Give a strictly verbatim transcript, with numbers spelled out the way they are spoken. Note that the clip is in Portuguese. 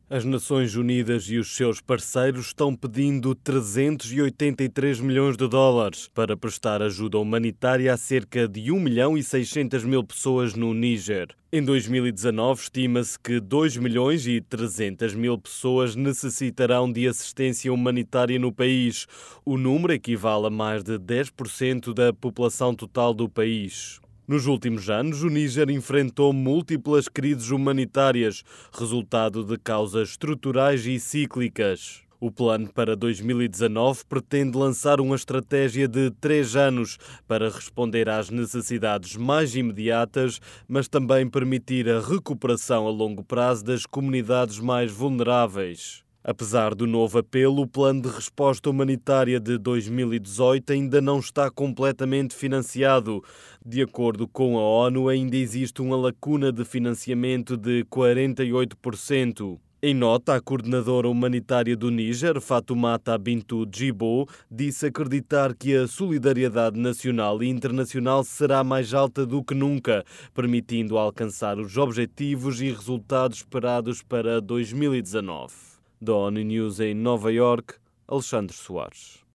As Nações Unidas e os seus parceiros estão pedindo trezentos e oitenta e três milhões de dólares para prestar ajuda humanitária a cerca de um milhão e seiscentas mil pessoas no Níger. Em dois mil e dezanove, estima-se que dois milhões e trezentas mil pessoas necessitarão de assistência humanitária no país. O número equivale a mais de dez por cento da população total do país. Nos últimos anos, o Níger enfrentou múltiplas crises humanitárias, resultado de causas estruturais e cíclicas. O plano para dois mil e dezanove pretende lançar uma estratégia de três anos para responder às necessidades mais imediatas, mas também permitir a recuperação a longo prazo das comunidades mais vulneráveis. Apesar do novo apelo, o plano de resposta humanitária de dois mil e dezoito ainda não está completamente financiado. De acordo com a ONU, ainda existe uma lacuna de financiamento de quarenta e oito por cento. Em nota, a coordenadora humanitária do Níger, Fatoumata Bintou Djibo, disse acreditar que a solidariedade nacional e internacional será mais alta do que nunca, permitindo alcançar os objetivos e resultados esperados para dois mil e dezanove. Da ONU News em Nova Iorque, Alexandre Soares.